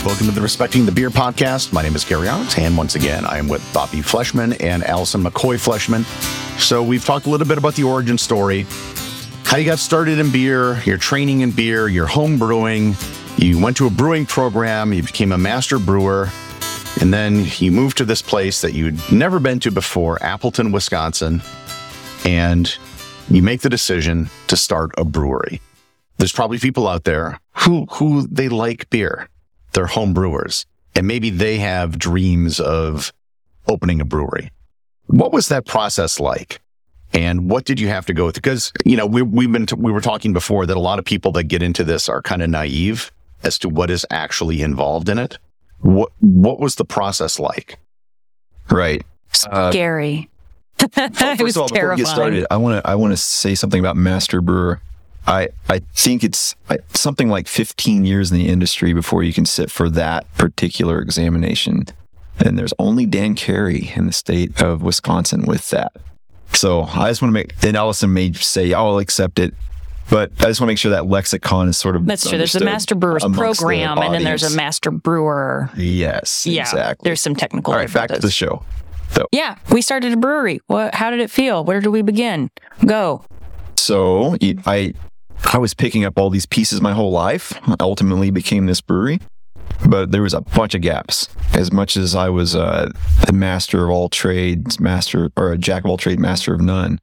Welcome to the Respecting the Beer podcast. My name is Gary Owens, and once again, I am with Bobby Fleshman and Allison McCoy Fleshman. So we've talked a little bit about the origin story, how you got started in beer, your training in beer, your home brewing. You went to a brewing program, you became a master brewer, and then you moved to this place that you'd never been to before, Appleton, Wisconsin, and you make the decision to start a brewery. There's probably people out there who they like beer. They're home brewers, and maybe they have dreams of opening a brewery. What was that process like? And what did you have to go through? Because, you know, we were talking before that a lot of people that get into this are kind of naive as to what is actually involved in it. What was the process like? Right. Scary. It was before terrifying. we get started, I want to say something about master brewer. I think it's something like 15 years in the industry before you can sit for that particular examination. And there's only Dan Carey in the state of Wisconsin with that. So I just want to make, and Allison may say, I'll accept it, but I just want to make sure that lexicon is sort of That's true. There's a master brewer's program, and then there's a master brewer. Yes, Yeah, exactly. there's some technical All right, back to the show. So, Yeah, we started a brewery. How did it feel? Where did we begin? Go. So I was picking up all these pieces my whole life, ultimately became this brewery, but there was a bunch of gaps. As much as I was a master of all trades, a jack of all trades, master of none,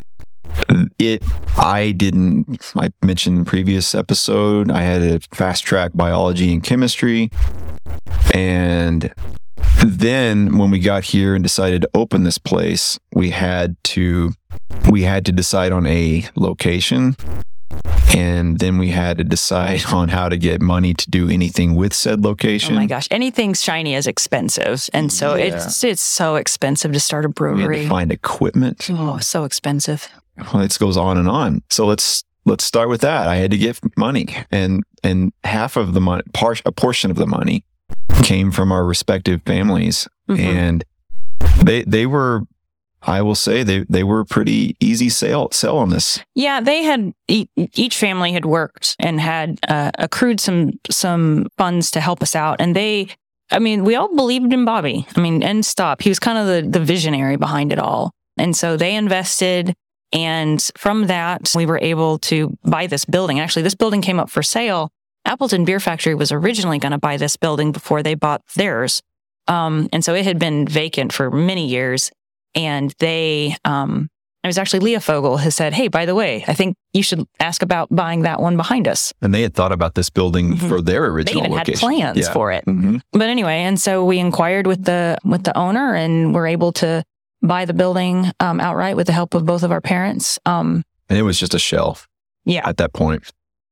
I mentioned in the previous episode, I had a fast track biology and chemistry. And then when we got here and decided to open this place, we had to decide on a location. And then we had to decide on how to get money to do anything with said location. Oh my gosh, anything shiny is expensive. And so it's so expensive to start a brewery. We had to find equipment. Oh, so expensive. Well, it goes on and on. So let's start with that. I had to get money, and half of the money, a portion of the money, came from our respective families, and they were. I will say they were pretty easy sell on this. Yeah, they had each family had worked and had accrued some funds to help us out, and we all believed in Bobby. End stop. He was kind of the visionary behind it all, and so they invested. And from that, we were able to buy this building. Actually, this building came up for sale. Appleton Beer Factory was originally going to buy this building before they bought theirs, and so it had been vacant for many years. And it was actually Leah Fogel who said, hey, by the way, I think you should ask about buying that one behind us. And they had thought about this building for their original They even location. had plans for it. Mm-hmm. But anyway, and so we inquired with the owner and were able to buy the building outright with the help of both of our parents. And it was just a shelf at that point.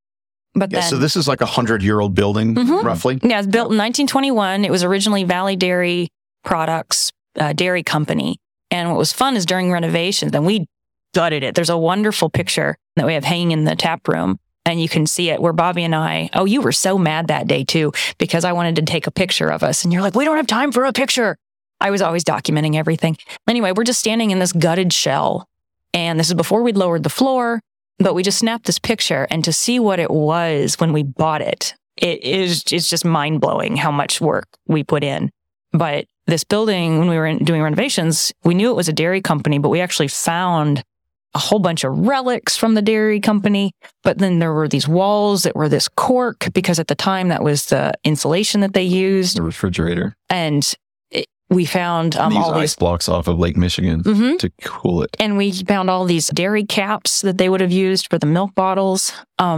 But then, so this is like a 100-year-old building, roughly? Yeah, it was built in 1921. It was originally Valley Dairy Products Dairy Company. And what was fun is during renovations, then we gutted it. There's a wonderful picture that we have hanging in the tap room, and you can see it where Bobby and I, you were so mad that day too, because I wanted to take a picture of us. And you're like, we don't have time for a picture. I was always documenting everything. Anyway, we're just standing in this gutted shell. And this is before we'd lowered the floor, but we just snapped this picture. And to see what it was when we bought it, it's just mind blowing how much work we put in. But this building, when we were doing renovations, we knew it was a dairy company, but we actually found a whole bunch of relics from the dairy company. But then there were these walls that were this cork, because at the time that was the insulation that they used. The refrigerator. And we found all all these ice blocks off of Lake Michigan to cool it. And we found all these dairy caps that they would have used for the milk bottles.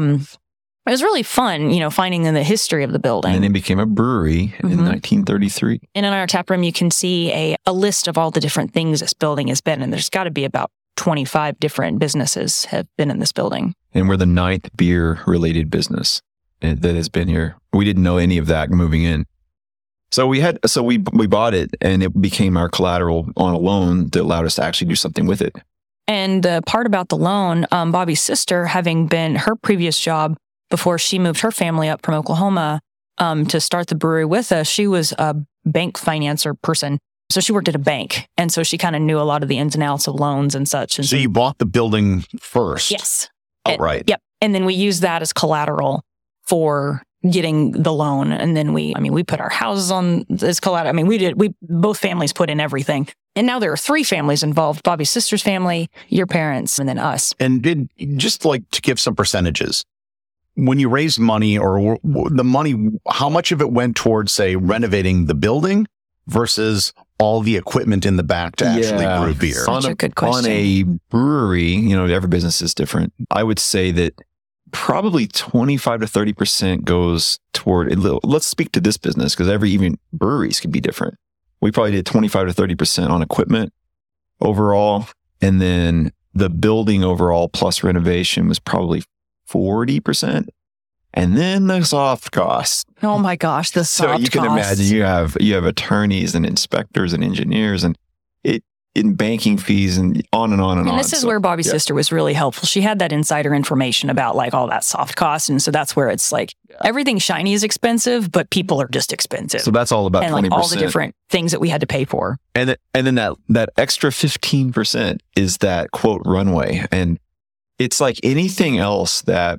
It was really fun, finding in the history of the building. And then it became a brewery in 1933. And in our tap room, you can see a list of all the different things this building has been. And there's got to be about 25 different businesses have been in this building. And we're the 9th beer-related business that has been here. We didn't know any of that moving in. So we bought it, and it became our collateral on a loan that allowed us to actually do something with it. And the part about the loan, Bobby's sister, having been her previous job before she moved her family up from Oklahoma to start the brewery with us, she was a bank financer person. So she worked at a bank. And so she kind of knew a lot of the ins and outs of loans and such. And so you bought the building first? Yes. Outright? Yep. And then we used that as collateral for getting the loan. And then we put our houses on this collateral. I mean, both families put in everything. And now there are 3 families involved: Bobby's sister's family, your parents, and then us. And just like to give some percentages, when you raised money or the money, how much of it went towards, say, renovating the building versus all the equipment in the back to actually brew beer? Such a good question. On a brewery, every business is different. I would say that probably 25 to 30% goes toward, let's speak to this business because even breweries can be different. We probably did 25 to 30% on equipment overall. And then the building overall plus renovation was probably 40%. And then the soft costs. Oh my gosh, the soft costs. So you can imagine you have attorneys and inspectors and engineers and in banking fees and on and on and on. And this is where Bobby's sister was really helpful. She had that insider information about like all that soft cost. And so that's where it's like everything shiny is expensive, but people are just expensive. So that's all about 20%. And like all the different things that we had to pay for. And then that extra 15% is that quote runway. And it's like anything else that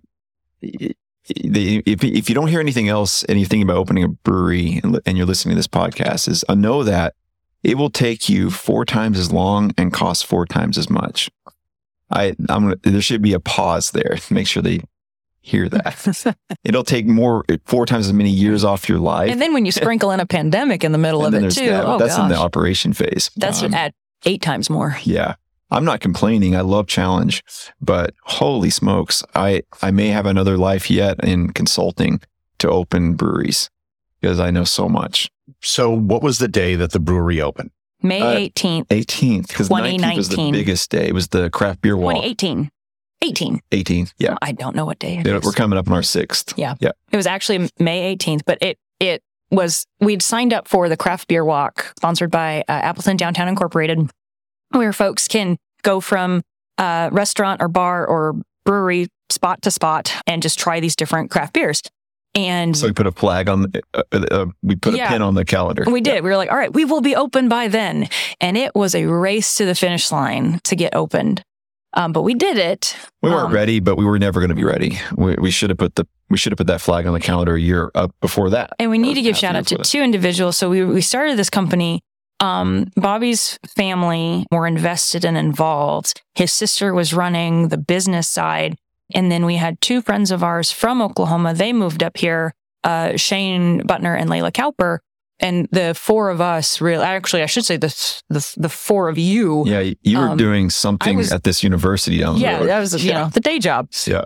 if you don't hear anything else and you think about opening a brewery and you're listening to this podcast, is know that it will take you 4 times as long and cost 4 times as much. There should be a pause there to make sure they hear that. It'll take 4 times as many years off your life. And then when you sprinkle in a pandemic in the middle of it too, that's in the operation phase. That's at 8 times more. Yeah. I'm not complaining. I love challenge, but holy smokes, I may have another life yet in consulting to open breweries because I know so much. So what was the day that the brewery opened? May 18th. 18th, because 19th was the biggest day. It was the craft beer walk. 2018. 18th, yeah. Oh, I don't know what day it is. We're coming up on our 6th. Yeah. It was actually May 18th, but it was, we'd signed up for the craft beer walk sponsored by Appleton Downtown Incorporated, where folks can go from restaurant or bar or brewery spot to spot and just try these different craft beers. And so we put a flag on, we put a pin on the calendar. We did. We were like, all right, we will be open by then. And it was a race to the finish line to get opened. But we did it. We weren't ready, but we were never going to be ready. We should have put that flag on the calendar a year up before that. And we need to give shout out to 2 individuals. So we started this company. Bobby's family were invested and involved. His sister was running the business side. And then we had 2 friends of ours from Oklahoma. They moved up here, Shane Butner and Layla Cowper. And the 4 of us, I should say the 4 of you. Yeah, you were doing something at this university down the road. Yeah, that was the day job. Yeah.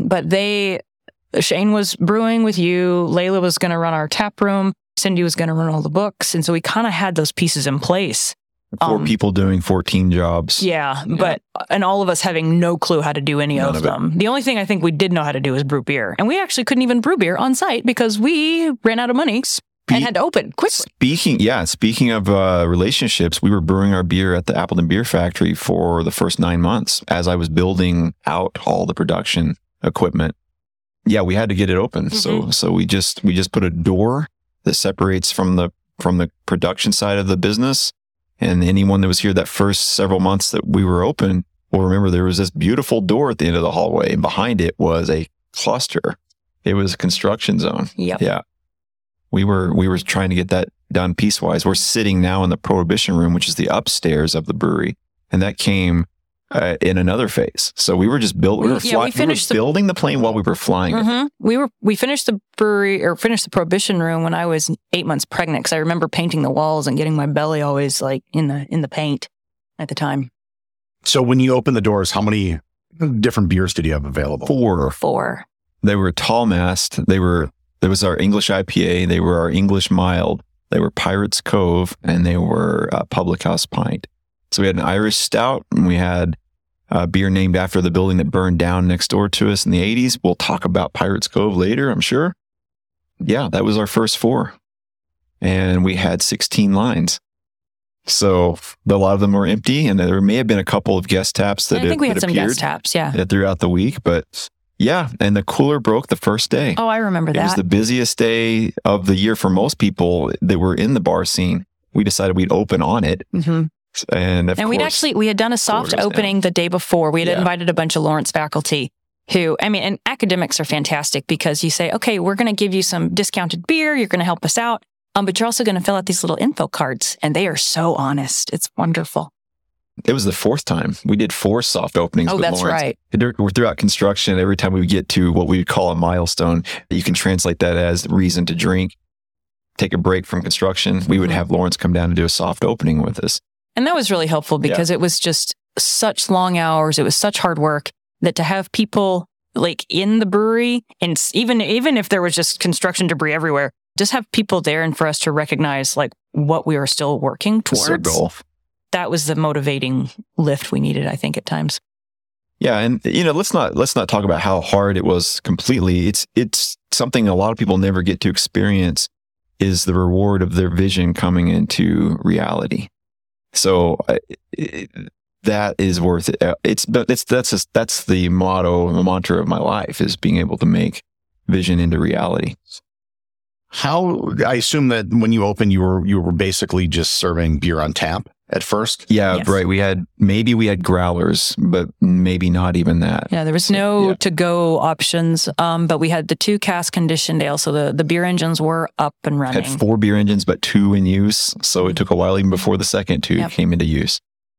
But Shane was brewing with you. Layla was going to run our tap room. Cindy was going to run all the books. And so we kind of had those pieces in place. 4 people doing 14 jobs. Yeah, and all of us having no clue how to do any of them. The only thing I think we did know how to do is brew beer. And we actually couldn't even brew beer on site because we ran out of money and had to open quickly. Speaking of relationships, we were brewing our beer at the Appleton Beer Factory for the first 9 months as I was building out all the production equipment. Yeah, we had to get it open. Mm-hmm. So we just put a door that separates from the production side of the business. And anyone that was here that first several months that we were open will remember there was this beautiful door at the end of the hallway, and behind it was a cluster. It was a construction zone. Yep. Yeah. We were trying to get that done piecewise. We're sitting now in the Prohibition Room, which is the upstairs of the brewery, and that came in another phase. So we were just building. We were building the plane while we were flying. Mm-hmm. We finished the brewery or finished the Prohibition Room when I was 8 months pregnant. Because I remember painting the walls and getting my belly always like in the paint at the time. So when you opened the doors, how many different beers did you have available? 4. They were tall mast. There was our English IPA. They were our English mild. They were Pirates Cove, and they were Public House Pint. So we had an Irish stout, and we had a beer named after the building that burned down next door to us in the 80s. We'll talk about Pirates Cove later, I'm sure. Yeah, that was our first 4. And we had 16 lines. So a lot of them were empty, and there may have been a couple of guest taps that I think we had some guest taps, throughout the week, but yeah, and the cooler broke the first day. Oh, I remember that. It was the busiest day of the year for most people that were in the bar scene. We decided we'd open on it. Mm-hmm. And of course, we had done a soft opening the day before. We had invited a bunch of Lawrence faculty who, I mean, and academics are fantastic because you say, okay, we're going to give you some discounted beer. You're going to help us out. But you're also going to fill out these little info cards, and they are so honest. It's wonderful. It was the fourth time. We did 4 soft openings. Oh, with that's Lawrence. right. We're throughout construction. Every time we would get to what we would call a milestone, you can translate that as reason to drink, take a break from construction. We would have Lawrence come down and do a soft opening with us. And that was really helpful because it was just such long hours. It was such hard work that to have people like in the brewery, and even if there was just construction debris everywhere, just have people there and for us to recognize like what we were still working towards. It's our goal. That was the motivating lift we needed, I think, at times. Yeah, and let's not talk about how hard it was completely. It's something a lot of people never get to experience, is the reward of their vision coming into reality. So that is worth it. That's the motto, the mantra of my life, is being able to make vision into reality. I assume that when you opened, you were basically just serving beer on tap at first. Yeah, Yes. right. We had growlers, but maybe not even that. Yeah, there was no to-go options, but we had the 2 cask conditioned ale, so the beer engines were up and running. Had 4 beer engines, but 2 in use. So it took a while even before the second 2 came into use.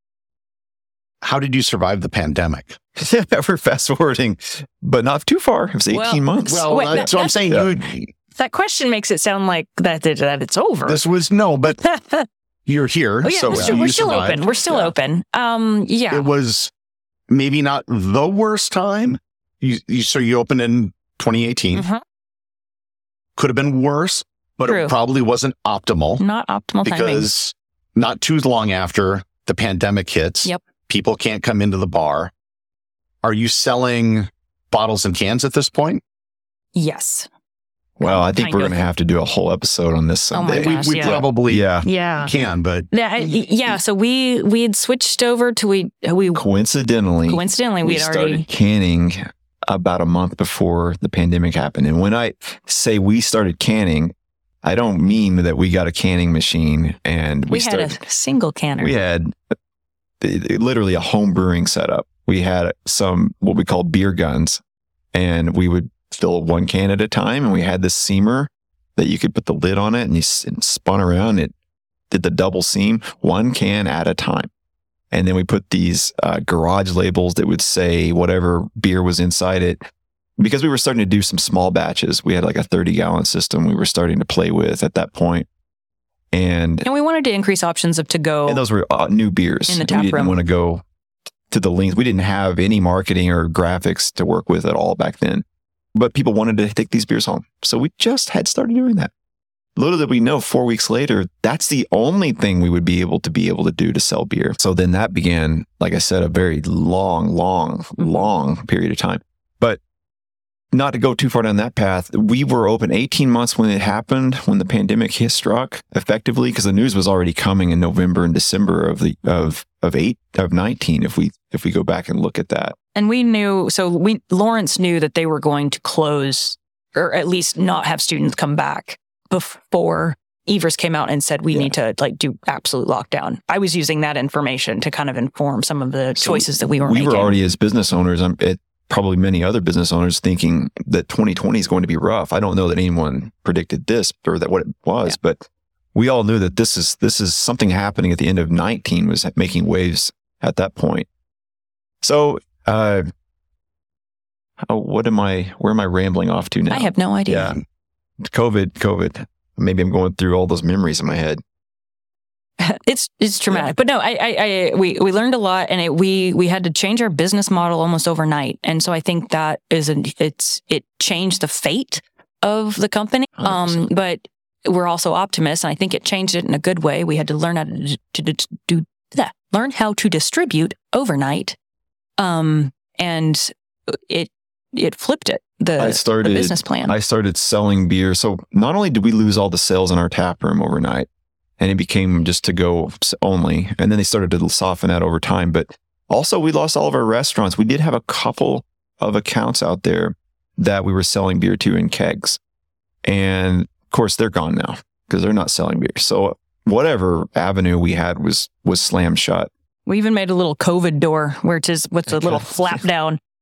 How did you survive the pandemic? We're fast forwarding, but not too far. It was 18 months. Well, Wait, that's what I'm saying. That question makes it sound like that it's over. This was but you're here. Oh, yeah, so we're still survived. open. We're still open. Yeah. It was maybe not the worst time. So you opened in 2018. Mhm. Could have been worse, but True. it probably wasn't optimal. Not optimal timing. Because not too long after the pandemic hits, Yep. people can't come into the bar. Are you selling bottles and cans at this point? Yes. Well, I think Kind we're of. going to have to do a whole episode on this Oh my someday. gosh. we yeah. probably Yeah. can, but Yeah. So we had switched over to we Coincidentally, coincidentally we we had started already canning about a month before the pandemic happened. And when I say we started canning, I don't mean that we got a canning machine and we had a single canner. We had literally a home brewing setup. We had some what we call beer guns, and we would fill 1 can at a time. And we had this seamer that you could put the lid on it, and you spun around. It did the double seam, 1 can at a time. And then we put these garage labels that would say whatever beer was inside it. Because we were starting to do some small batches. We had like a 30-gallon system we were starting to play with at that point. And we wanted to increase options of to-go. those were new beers. In the tap we didn't room. want to go to the length. We didn't have any marketing or graphics to work with at all back then. But people wanted to take these beers home. So we just had started doing that. Little did we know, 4 weeks later, that's the only thing we would be able to do to sell beer. So then that began, like I said, a very long period of time. But not to go too far down that path, we were open 18 months when it happened, when the pandemic struck effectively, because the news was already coming in November and December of 19, if we go back and look at that. And we knew, Lawrence knew that they were going to close or at least not have students come back before Evers came out and said, we need to do absolute lockdown. I was using that information to kind of inform some of the choices that we were making. We were already, as business owners, probably many other business owners, thinking that 2020 is going to be rough. I don't know that anyone predicted this or that what it was, but we all knew that this is something happening at the end of 19 was making waves at that point. So, where am I rambling off to now? I have no idea. Yeah. COVID. Maybe I'm going through all those memories in my head. It's traumatic, but no, we learned a lot, and we had to change our business model almost overnight. And so I think that it changed the fate of the company. 100%. But we're also optimists, and I think it changed it in a good way. We had to learn how to distribute overnight. And it flipped it. The business plan. I started selling beer. So not only did we lose all the sales in our tap room overnight, and it became just to go only, and then they started to soften that over time, but also we lost all of our restaurants. We did have a couple of accounts out there that we were selling beer to in kegs. And of course they're gone now because they're not selling beer. So whatever avenue we had was slammed shut. We even made a little COVID door where it is with a little flap down.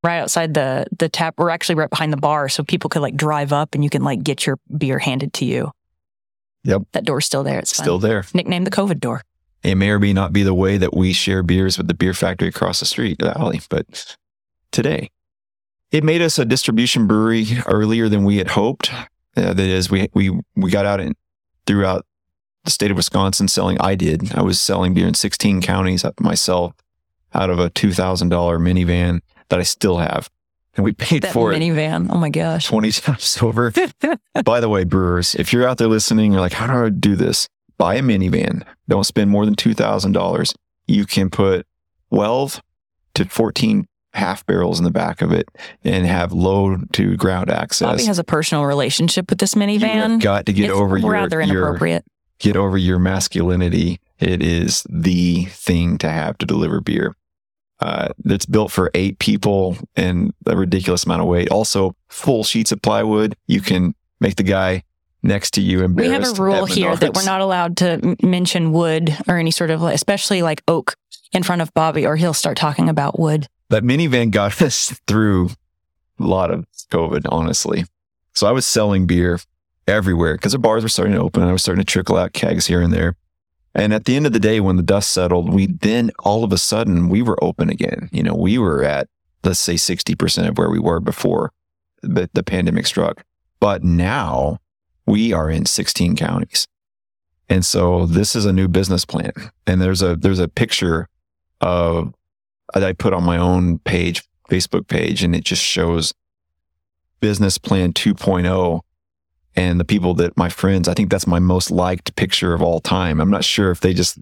right outside the tap. We're actually right behind the bar, so people could like drive up and you can like get your beer handed to you. Yep. That door's still there. It's still fun. there. Nicknamed the COVID door. It may or may not be the way that we share beers with the beer factory across the street, the alley, but today. It made us a distribution brewery earlier than we had hoped. That is, we got out throughout the state of Wisconsin selling. I was selling beer in 16 counties myself out of a $2,000 minivan that I still have. And we paid for minivan. Oh my gosh. 20 times over. By the way, brewers, if you're out there listening, you're like, how do I do this? Buy a minivan. Don't spend more than $2,000. You can put 12 to 14 half barrels in the back of it and have low to ground access. Bobby has a personal relationship with this minivan. You've got to get over rather inappropriate. Get over your masculinity. It is the thing to have to deliver beer. It's built for 8 people and a ridiculous amount of weight. Also, full sheets of plywood. You can make the guy next to you embarrassed. We have a rule here that we're not allowed to mention wood or any sort of, especially like oak in front of Bobby, or he'll start talking about wood. That minivan got us through a lot of COVID, honestly. So I was selling beer everywhere because the bars were starting to open. I was starting to trickle out kegs here and there. And at the end of the day, when the dust settled, all of a sudden, we were open again. You know, we were at, let's say, 60% of where we were before the pandemic struck. But now we are in 16 counties. And so this is a new business plan. And there's a picture of that I put on my own page, Facebook page, and it just shows business plan 2.0. And the people that my friends, I think that's my most liked picture of all time. I'm not sure if they just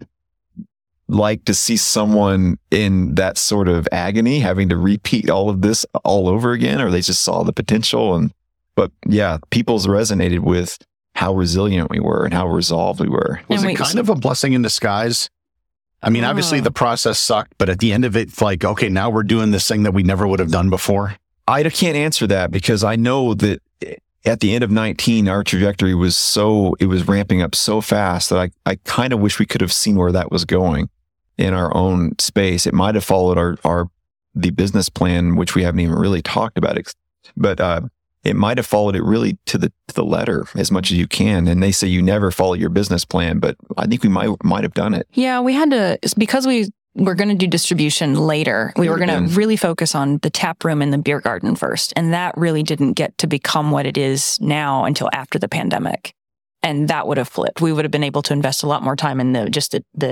like to see someone in that sort of agony, having to repeat all of this all over again, or they just saw the potential. But yeah, people's resonated with how resilient we were and how resolved we were. Was it kind of a blessing in disguise? I mean, obviously the process sucked, but at the end of it, it's like, okay, now we're doing this thing that we never would have done before. I can't answer that because I know that at the end of 19, our trajectory was it was ramping up so fast that I kind of wish we could have seen where that was going in our own space. It might have followed the business plan, which we haven't even really talked about, but it might have followed it really to the letter as much as you can. And they say you never follow your business plan, but I think we might have done it. Yeah, we had to, because we were going to do distribution later. We were going to really focus on the tap room and the beer garden first. And that really didn't get to become what it is now until after the pandemic. And that would have flipped. We would have been able to invest a lot more time in at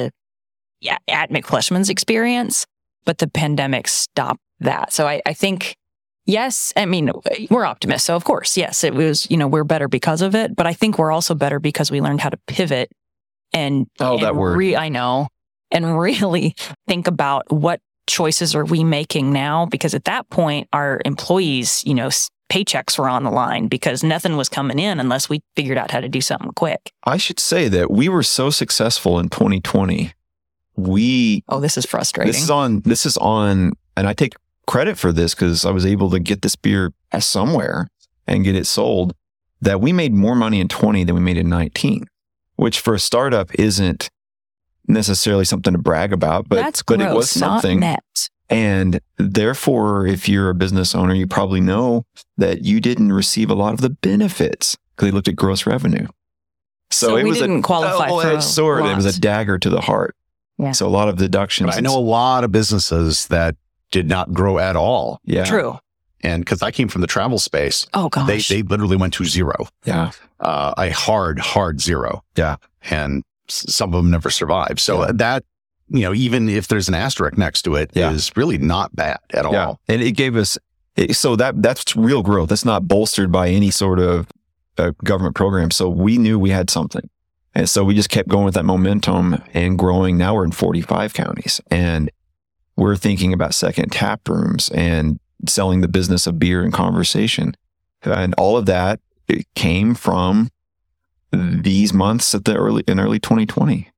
McFleshman's experience, but the pandemic stopped that. So I think, yes, I mean, we're optimists. So of course, yes, it was, we're better because of it, but I think we're also better because we learned how to pivot and that word. I know. And really think about what choices are we making now? Because at that point, our employees, paychecks were on the line because nothing was coming in unless we figured out how to do something quick. I should say that we were so successful in 2020. This is frustrating. This is on, and I take credit for this because I was able to get this beer somewhere and get it sold, that we made more money in 20 than we made in 19, which for a startup isn't necessarily something to brag about, but it was something. Not net. And therefore, if you're a business owner, you probably know that you didn't receive a lot of the benefits because they looked at gross revenue. So we didn't qualify for a sword. It was a dagger to the heart. Yeah. So a lot of deductions. But I know a lot of businesses that did not grow at all. Yeah. True. And because I came from the travel space, oh gosh, they literally went to zero. Yeah. A hard zero. Yeah. And some of them never survived. So that, even if there's an asterisk next to it, is really not bad at all. And it gave us, so that's real growth. That's not bolstered by any sort of government program. So we knew we had something. And so we just kept going with that momentum and growing. Now we're in 45 counties and we're thinking about second tap rooms and selling the business of beer and conversation. And all of that came from these months in early 2020.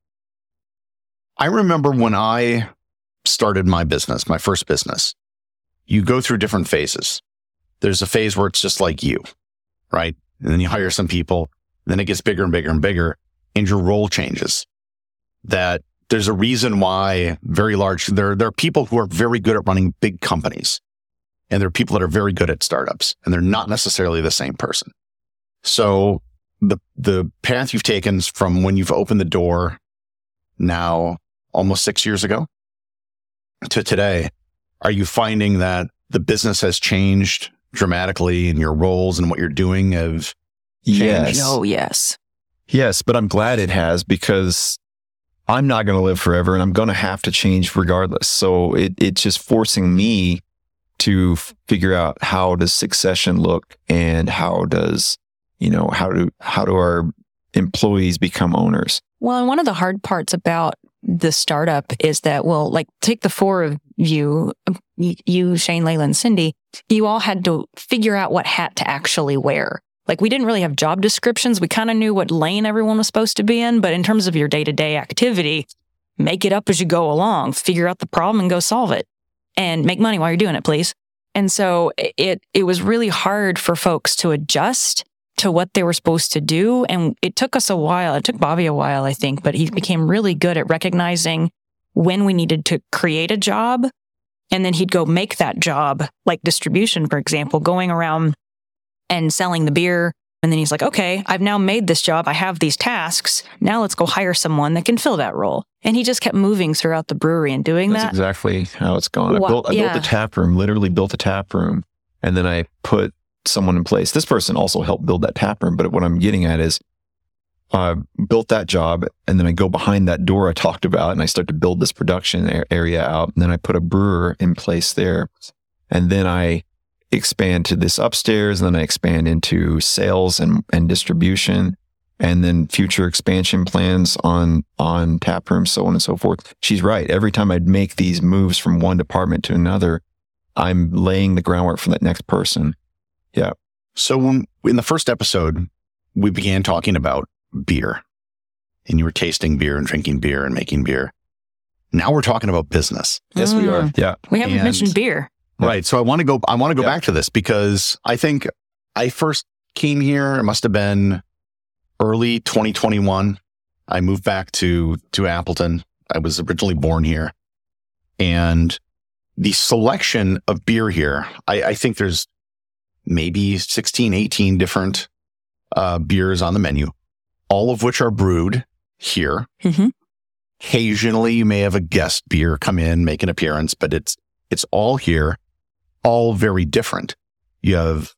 I remember when I started my business, my first business, you go through different phases. There's a phase where it's just like you, right? And then you hire some people, then it gets bigger and bigger and bigger, and your role changes. That there's a reason why there are people who are very good at running big companies. and there are people that are very good at startups, and they're not necessarily the same person. So the path you've taken is from when you've opened the door now almost 6 years ago to today. Are you finding that the business has changed dramatically and your roles and what you're doing have changed? Yes. Oh, yes. Yes, but I'm glad it has, because I'm not going to live forever and I'm going to have to change regardless. So it's just forcing me to figure out how does succession look, and how does, how do our employees become owners? Well, and one of the hard parts about the startup is that, well, like take the four of you, Shane, Layla, and Cindy, you all had to figure out what hat to actually wear. Like we didn't really have job descriptions. We kind of knew what lane everyone was supposed to be in, but in terms of your day-to-day activity, make it up as you go along, figure out the problem and go solve it, and make money while you're doing it, please. And so it was really hard for folks to adjust to what they were supposed to do. And it took us a while. It took Bobby a while, I think, but he became really good at recognizing when we needed to create a job. And then he'd go make that job, like distribution, for example, going around and selling the beer. And then he's like, okay, I've now made this job. I have these tasks. Now let's go hire someone that can fill that role. And he just kept moving throughout the brewery and doing That's that. exactly how it's gone. I built the tap room, literally built a tap room. And then I put someone in place. This person also helped build that tap room. But what I'm getting at is built that job. And then I go behind that door I talked about and I start to build this production area out. And then I put a brewer in place there. And then I expand to this upstairs, and then I expand into sales and distribution, and then future expansion plans on tap rooms, so on and so forth. She's right. Every time I'd make these moves from one department to another, I'm laying the groundwork for that next person. Yeah. So when in the first episode, we began talking about beer, and you were tasting beer and drinking beer and making beer. Now we're talking about business. Yes, we are. Yeah. We haven't mentioned beer. Right. So I want to go back to this, because I think I first came here, it must have been early 2021. I moved back to Appleton. I was originally born here. And the selection of beer here, I think there's maybe 16, 18 different beers on the menu, all of which are brewed here. Mm-hmm. Occasionally you may have a guest beer come in, make an appearance, but it's all here. All very different. You have,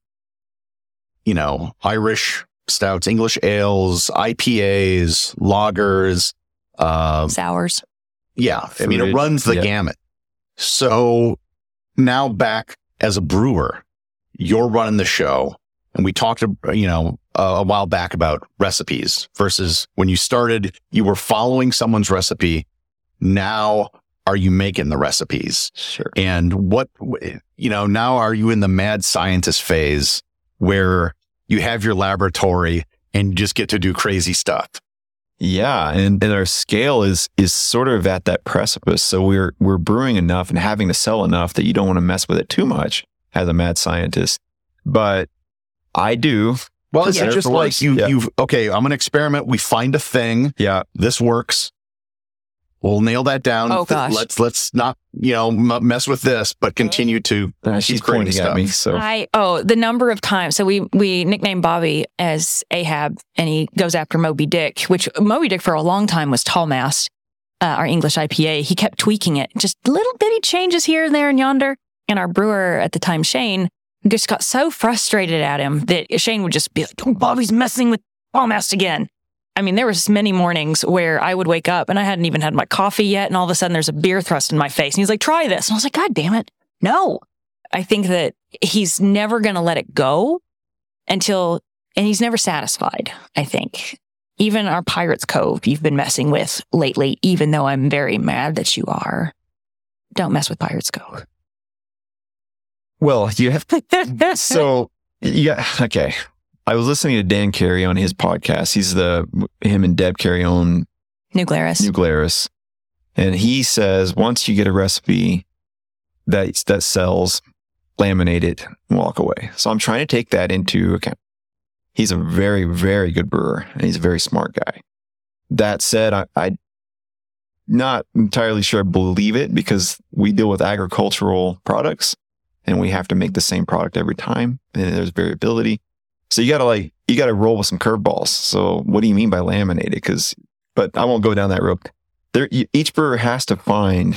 Irish stouts, English ales, IPAs, lagers, sours. Yeah. I mean, it runs the gamut. So now back as a brewer, you're running the show. And we talked, a while back about recipes versus when you started, you were following someone's recipe. Now, are you making the recipes? Sure. And now are you in the mad scientist phase where you have your laboratory and you just get to do crazy stuff? Yeah. And our scale is sort of at that precipice. So we're brewing enough and having to sell enough that you don't want to mess with it too much as a mad scientist. But I do. Well, it's just like okay, I'm going to experiment. We find a thing. Yeah. This works. We'll nail that down. Oh, gosh. Let's not, mess with this, but continue to she's keep creating pointing stuff. at me. So the number of times. So we nicknamed Bobby as Ahab, and he goes after Moby Dick, which Moby Dick for a long time was Tall Mast, our English IPA. He kept tweaking it, just little bitty changes here and there and yonder. And our brewer at the time, Shane, just got so frustrated at him that Shane would just be like, "Oh, Bobby's messing with Tall Mast again." I mean, there was many mornings where I would wake up and I hadn't even had my coffee yet, and all of a sudden there's a beer thrust in my face. And he's like, "Try this." And I was like, "God damn it. No." I think that he's never going to let it go and he's never satisfied, I think. Even our Pirates Cove you've been messing with lately, even though I'm very mad that you are. Don't mess with Pirates Cove. Well, you have okay. I was listening to Dan Carey on his podcast. He's him and Deb Carey own New Glarus. And he says, once you get a recipe that sells, laminate it and walk away. So I'm trying to take that into account. He's a very, very good brewer, and he's a very smart guy. That said, I'm not entirely sure I believe it, because we deal with agricultural products. and we have to make the same product every time, and there's variability. So you gotta roll with some curveballs. So what do you mean by laminated? But I won't go down that road. Each brewer has to find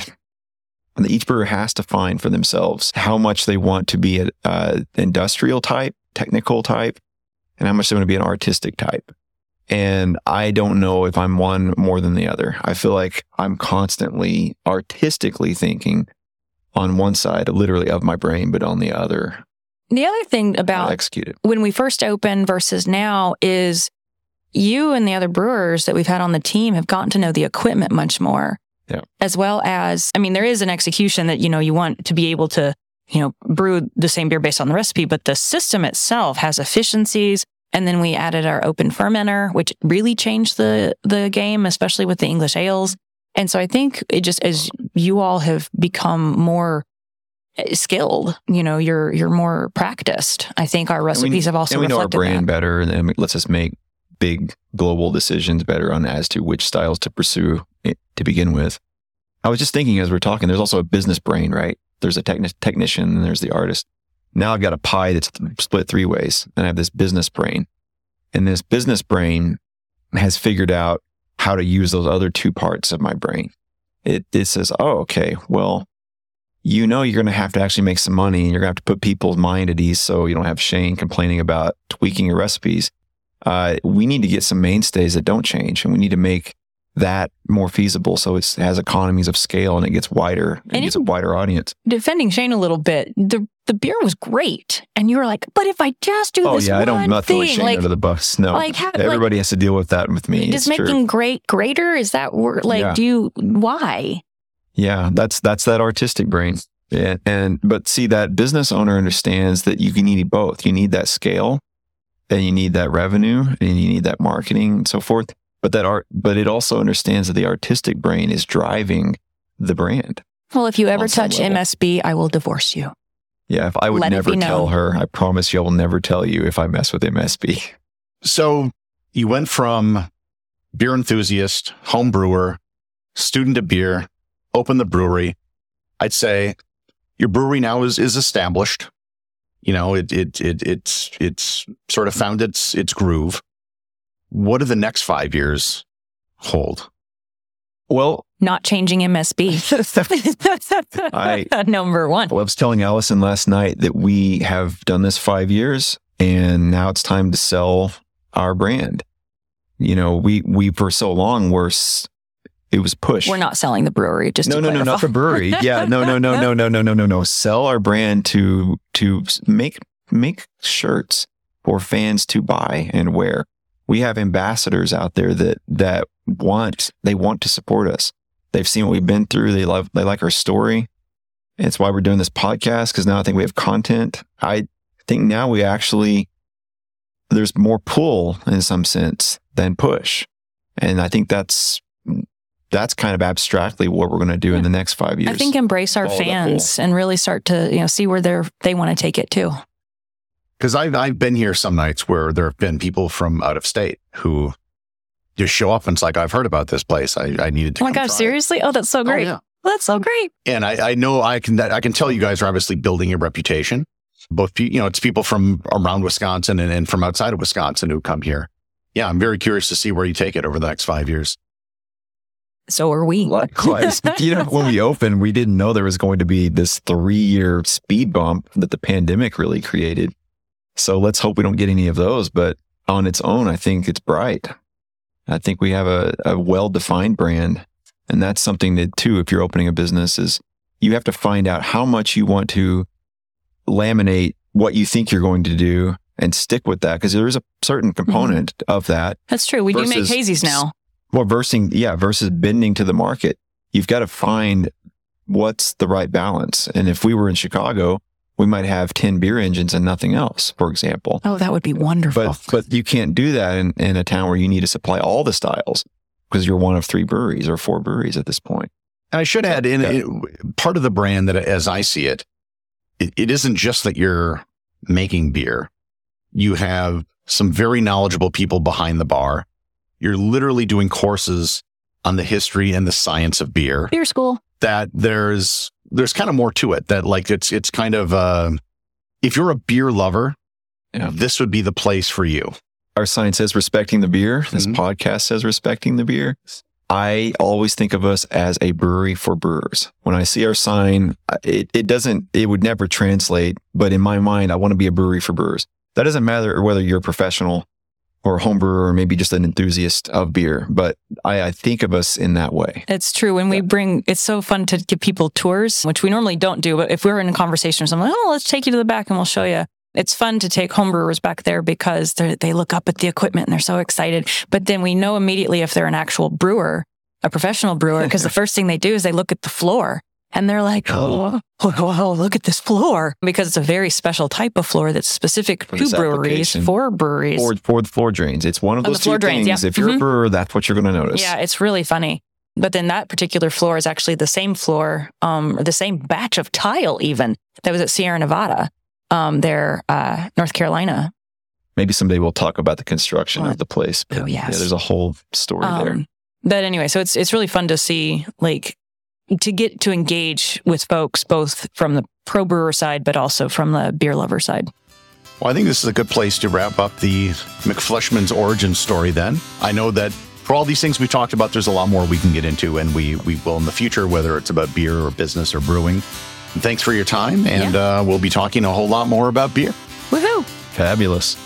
for themselves how much they want to be an industrial type, technical type, and how much they want to be an artistic type. And I don't know if I'm one more than the other. I feel like I'm constantly artistically thinking on one side, literally of my brain, but on the other. The other thing about execute it. When we first opened versus now is you and the other brewers that we've had on the team have gotten to know the equipment much more. Yeah. As well as, I mean, there is an execution that, you want to be able to, brew the same beer based on the recipe, but the system itself has efficiencies. And then we added our open fermenter, which really changed the game, especially with the English ales. And so I think it just, as you all have become more skilled, you're more practiced. I think our recipes have also reflected that. And we know our brand better, and it lets us make big global decisions better as to which styles to pursue to begin with. I was just thinking as we're talking, there's also a business brain, right? There's a technician and there's the artist. Now I've got a pie that's split 3 ways, and I have this business brain. And this business brain has figured out how to use those other 2 parts of my brain. It says, oh, okay, well, you're going to have to actually make some money, and you're going to have to put people's mind at ease so you don't have Shane complaining about tweaking your recipes. We need to get some mainstays that don't change, and we need to make that more feasible so it has economies of scale and it gets wider and gets a wider audience. Defending Shane a little bit, the beer was great, and you were like, but if I just do this one I'm not throwing thing, Shane under the bus. No, everybody has to deal with that with me. Does making greater, is that word? Why? Yeah, that's that artistic brain. Yeah, but see, that business owner understands that you need both. You need that scale, and you need that revenue, and you need that marketing and so forth. But it also understands that the artistic brain is driving the brand. Well, if you ever touch MSB, I will divorce you. Yeah, if I would never tell her, I promise you I will never tell you if I mess with MSB. So you went from beer enthusiast, home brewer, student of beer, opened the brewery. I'd say your brewery now is established. It's sort of found its groove. What do the next 5 years hold? Well, not changing MSB. Number one. Well, I was telling Allison last night that we have done this 5 years, and now it's time to sell our brand. We for so long it was pushed. We're not selling the brewery. Just no, not the brewery. Yeah, no. Sell our brand to make shirts for fans to buy and wear. We have ambassadors out there that want to support us. They've seen what we've been through. They like our story. And it's why we're doing this podcast, because now I think we have content. I think now there's more pull in some sense than push. And I think that's kind of abstractly what we're going to do in the next 5 years. I think embrace our fans and really start to, see where they want to take it too. Because I've been here some nights where there have been people from out of state who just show up and it's like, I've heard about this place. I needed to. Oh my gosh, seriously? Oh, that's so great. Oh, yeah. Well, that's so great. And I know I can tell you guys are obviously building a reputation. Both, it's people from around Wisconsin and from outside of Wisconsin who come here. Yeah, I'm very curious to see where you take it over the next 5 years. So are we. Likewise. When we opened, we didn't know there was going to be this 3-year speed bump that the pandemic really created. So let's hope we don't get any of those. But on its own, I think it's bright. I think we have a well-defined brand. And that's something that, too, if you're opening a business, is you have to find out how much you want to laminate what you think you're going to do and stick with that, because there is a certain component of that. That's true. We do make hazies now. Well, versus bending to the market. You've got to find what's the right balance. And if we were in Chicago, we might have 10 beer engines and nothing else, for example. Oh, that would be wonderful. But you can't do that in a town where you need to supply all the styles, because you're one of 3 breweries or 4 breweries at this point. And I should add in part of the brand that, as I see it isn't just that you're making beer. You have some very knowledgeable people behind the bar. You're literally doing courses on the history and the science of beer. Beer school. That there's there's kind of more to it that like, it's kind of, if you're a beer lover, this would be the place for you. Our sign says respecting the beer. This Mm-hmm. podcast says respecting the beer. I always think of us as a brewery for brewers. When I see our sign, it would never translate, but in my mind, I want to be a brewery for brewers. That doesn't matter whether you're a professional or a home brewer or maybe just an enthusiast of beer, but I think of us in that way. It's true. When we it's so fun to give people tours, which we normally don't do, but if we're in a conversation or something, let's take you to the back and we'll show you. It's fun to take homebrewers back there because they look up at the equipment and they're so excited. But then we know immediately if they're an actual brewer, a professional brewer, because the first thing they do is they look at the floor and they're like, oh, look at this floor. Because it's a very special type of floor that's specific to breweries, for breweries. For the floor drains. It's one of those two things. Yeah. If you're a brewer, that's what you're going to notice. Yeah, it's really funny. But then that particular floor is actually the same floor, or the same batch of tile even, that was at Sierra Nevada. North Carolina. Maybe someday we'll talk about the construction of the place. But yes. Yeah, there's a whole story there. But anyway, so it's really fun to see, like, to get to engage with folks, both from the pro brewer side, but also from the beer lover side. Well, I think this is a good place to wrap up the McFleshman's origin story then. I know that for all these things we talked about, there's a lot more we can get into, and we will in the future, whether it's about beer or business or brewing. Thanks for your time, and we'll be talking a whole lot more about beer. Woohoo! Fabulous.